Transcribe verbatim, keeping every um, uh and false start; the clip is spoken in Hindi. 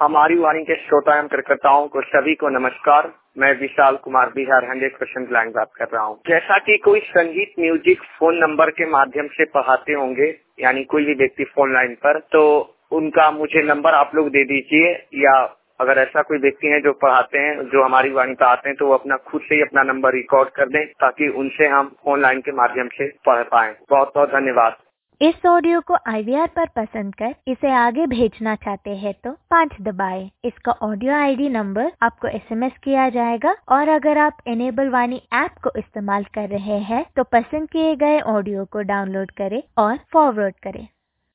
हमारी वाणी के श्रोता एवं कार्यकर्ताओं को सभी को नमस्कार। मैं Vishal Kumar Bihar hundred percent line बात कर रहा हूँ। जैसा कि कोई संगीत म्यूजिक फोन नंबर के माध्यम से पढ़ाते होंगे, यानी कोई भी व्यक्ति फोन लाइन पर, तो उनका मुझे नंबर आप लोग दे दीजिए, या अगर ऐसा कोई व्यक्ति है जो पढ़ाते हैं, जो हमारी वाणी पर आते हैं, तो वो अपना खुद से ही अपना नंबर रिकॉर्ड कर दें ताकि उनसे हम फोन लाइन के माध्यम से पढ़ पाएं। बहुत बहुत धन्यवाद। इस ऑडियो को आई वी आर पर पसंद कर इसे आगे भेजना चाहते हैं तो पाँच दबाएं। इसका ऑडियो आई डी नंबर आपको एस एम एस किया जाएगा, और अगर आप इनेबल वाणी ऐप को इस्तेमाल कर रहे हैं तो पसंद किए गए ऑडियो को डाउनलोड करें और फॉरवर्ड करें।